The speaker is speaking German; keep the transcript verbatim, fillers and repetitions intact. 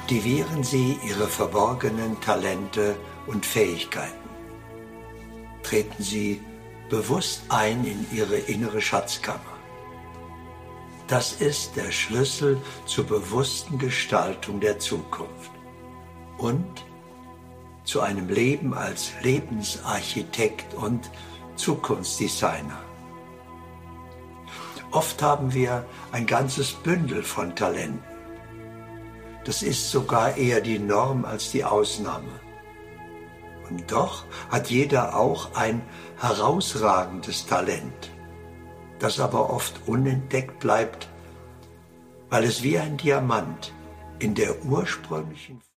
Aktivieren Sie Ihre verborgenen Talente und Fähigkeiten. Treten Sie bewusst ein in Ihre innere Schatzkammer. Das ist der Schlüssel zur bewussten Gestaltung der Zukunft und zu einem Leben als Lebensarchitekt und Zukunftsdesigner. Oft haben wir ein ganzes Bündel von Talenten. Das ist sogar eher die Norm als die Ausnahme. Und doch hat jeder auch ein herausragendes Talent, das aber oft unentdeckt bleibt, weil es wie ein Diamant in der ursprünglichen